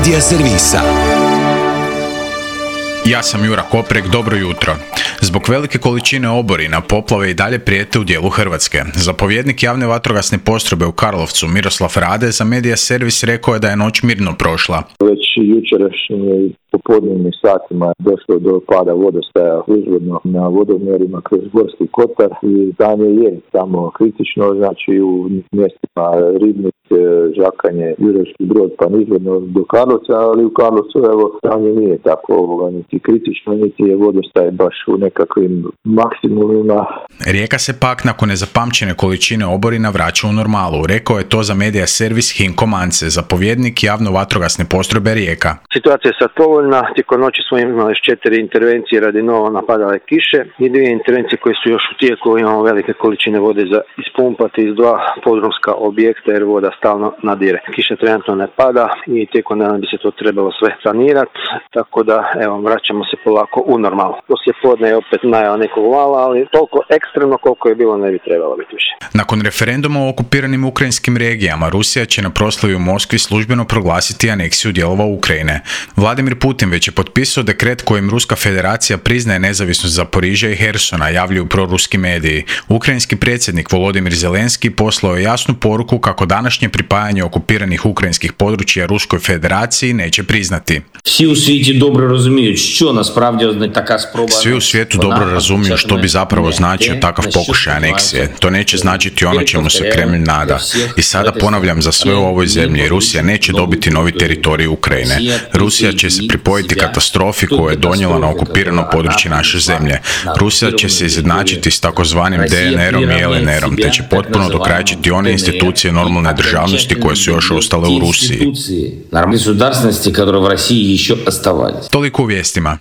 Media servisa. Ja sam Jura Koprek, dobro jutro. Zbog velike količine oborina poplave i dalje prijete u dijelu Hrvatske. Zapovjednik javne vatrogasne postrojbe u Karlovcu Miroslav Rade za Media servis rekao je da je noć mirno prošla. Već jučerašnjim popodnevnim satima je došlo do pada vodostaja uzvodno na vodomjerima kroz Gorski kotar i stanje je samo kritično, znači u mjestima Ribnik, Žakanje, Jurevski Brod pa nizvodno do Karlovca, ali u Karlovcu evo stanje nije tako niti kritično, niti je vodostaj baš u nekakvim maksimumima. Rijeka se pak nakon nezapamćene količine oborina vraća u normalu. Rekao je to za Media servis Hinko Mance, zapovjednik javno vatrogasne postrojbe Rijeka. Situacija je sad povoljna. Tijekom noći smo imali 4 intervencije radi novo napadale kiše i 2 intervencije koje su još u tijeku. Imamo velike količine vode za ispumpati iz 2 podrumska objekta jer voda stalno nadire. Kiša trenutno ne pada i tijekom dana bi se to trebalo sve sanirati, tako da evo vraćamo se polako u normalu. Poslije podne je opet najava nekog vala, ali toliko ekstremno koliko je bilo ne bi trebalo biti više. Nakon referenduma o okupiranim ukrajinskim regijama, Rusija će na proslavi u Moskvi službeno proglasiti aneksiju dijelova Ukrajine. Vladimir Putin već je potpisao dekret kojim Ruska federacija priznaje nezavisnost Zaporižja i Hersona, javljaju proruski mediji. Ukrajinski predsjednik Volodimir Zelenski poslao je jasnu poruku kako današnje pripajanje okupiranih ukrajinskih područja Ruskoj federaciji neće priznati. Svi u svijetu dobro razumiju što bi zapravo značio takav pokušaj aneksije. To neće značiti ono čemu se Kremlj nada. I sada ponavljam za sve u ovoj zemlji, Rusija neće dobiti novi teritorij Ukrajine. Rusija će se pripojiti katastrofi koju je donijela na okupirano područje naše zemlje. Rusija će se izjednačiti s takozvanim DNR-om i LNR-om, te će potpuno dokrajčiti one institucije normalne državnosti koje su još ostale u Rusiji. Toliko u vijestima.